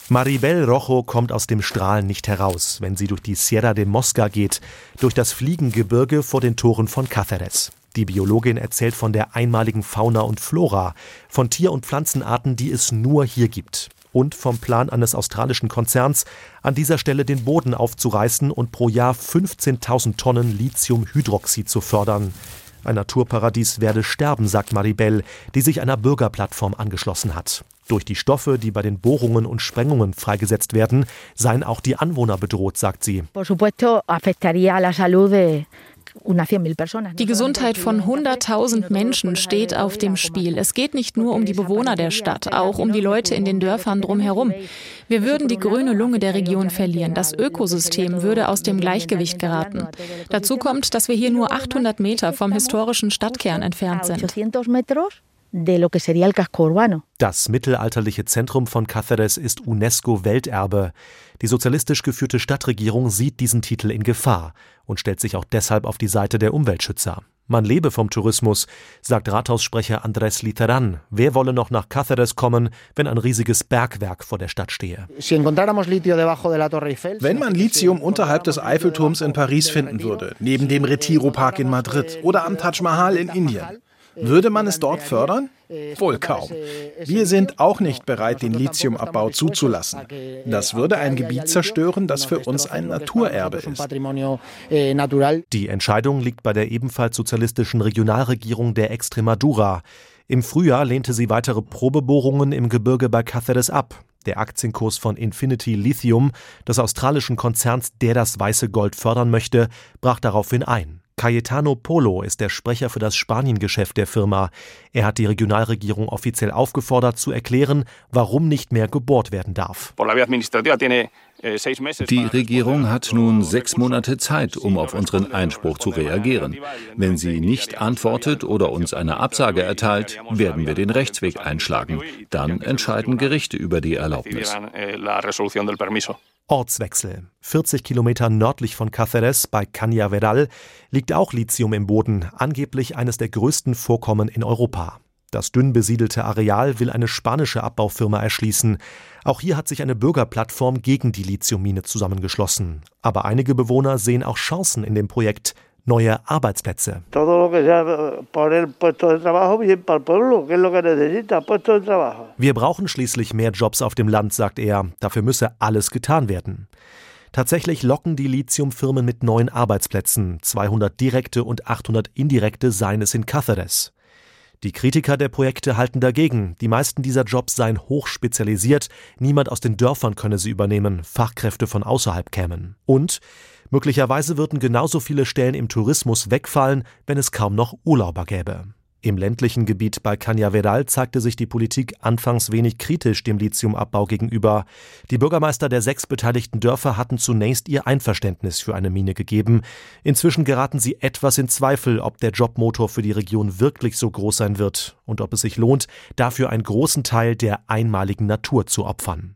Maribel Rojo kommt aus dem Strahlen nicht heraus, wenn sie durch die Sierra de Mosca geht, durch das Fliegengebirge vor den Toren von Cáceres. Die Biologin erzählt von der einmaligen Fauna und Flora, von Tier- und Pflanzenarten, die es nur hier gibt. Und vom Plan eines australischen Konzerns, an dieser Stelle den Boden aufzureißen und pro Jahr 15.000 Tonnen Lithiumhydroxid zu fördern. Ein Naturparadies werde sterben, sagt Maribel, die sich einer Bürgerplattform angeschlossen hat. Durch die Stoffe, die bei den Bohrungen und Sprengungen freigesetzt werden, seien auch die Anwohner bedroht, sagt sie. Die Gesundheit von 100.000 Menschen steht auf dem Spiel. Es geht nicht nur um die Bewohner der Stadt, auch um die Leute in den Dörfern drumherum. Wir würden die grüne Lunge der Region verlieren. Das Ökosystem würde aus dem Gleichgewicht geraten. Dazu kommt, dass wir hier nur 800 Meter vom historischen Stadtkern entfernt sind. Das mittelalterliche Zentrum von Cáceres ist UNESCO-Welterbe. Die sozialistisch geführte Stadtregierung sieht diesen Titel in Gefahr und stellt sich auch deshalb auf die Seite der Umweltschützer. Man lebe vom Tourismus, sagt Rathaussprecher Andrés Literan. Wer wolle noch nach Cáceres kommen, wenn ein riesiges Bergwerk vor der Stadt stehe? Wenn man Lithium unterhalb des Eiffelturms in Paris finden würde, neben dem Retiro-Park in Madrid oder am Taj Mahal in Indien, würde man es dort fördern? Wohl kaum. Wir sind auch nicht bereit, den Lithiumabbau zuzulassen. Das würde ein Gebiet zerstören, das für uns ein Naturerbe ist. Die Entscheidung liegt bei der ebenfalls sozialistischen Regionalregierung der Extremadura. Im Frühjahr lehnte sie weitere Probebohrungen im Gebirge bei Cáceres ab. Der Aktienkurs von Infinity Lithium, des australischen Konzerns, der das weiße Gold fördern möchte, brach daraufhin ein. Cayetano Polo ist der Sprecher für das Spaniengeschäft der Firma. Er hat die Regionalregierung offiziell aufgefordert, zu erklären, warum nicht mehr gebohrt werden darf. Die Regierung hat nun 6 Monate Zeit, um auf unseren Einspruch zu reagieren. Wenn sie nicht antwortet oder uns eine Absage erteilt, werden wir den Rechtsweg einschlagen. Dann entscheiden Gerichte über die Erlaubnis. Ortswechsel. 40 Kilometer nördlich von Cáceres bei Cañaveral liegt auch Lithium im Boden, angeblich eines der größten Vorkommen in Europa. Das dünn besiedelte Areal will eine spanische Abbaufirma erschließen. Auch hier hat sich eine Bürgerplattform gegen die Lithiummine zusammengeschlossen. Aber einige Bewohner sehen auch Chancen in dem Projekt. Neue Arbeitsplätze. Wir brauchen schließlich mehr Jobs auf dem Land, sagt er. Dafür müsse alles getan werden. Tatsächlich locken die Lithiumfirmen mit neuen Arbeitsplätzen. 200 direkte und 800 indirekte seien es in Cáceres. Die Kritiker der Projekte halten dagegen. Die meisten dieser Jobs seien hochspezialisiert. Niemand aus den Dörfern könne sie übernehmen. Fachkräfte von außerhalb kämen. Und möglicherweise würden genauso viele Stellen im Tourismus wegfallen, wenn es kaum noch Urlauber gäbe. Im ländlichen Gebiet bei Cañaveral zeigte sich die Politik anfangs wenig kritisch dem Lithiumabbau gegenüber. Die Bürgermeister der 6 beteiligten Dörfer hatten zunächst ihr Einverständnis für eine Mine gegeben. Inzwischen geraten sie etwas in Zweifel, ob der Jobmotor für die Region wirklich so groß sein wird und ob es sich lohnt, dafür einen großen Teil der einmaligen Natur zu opfern.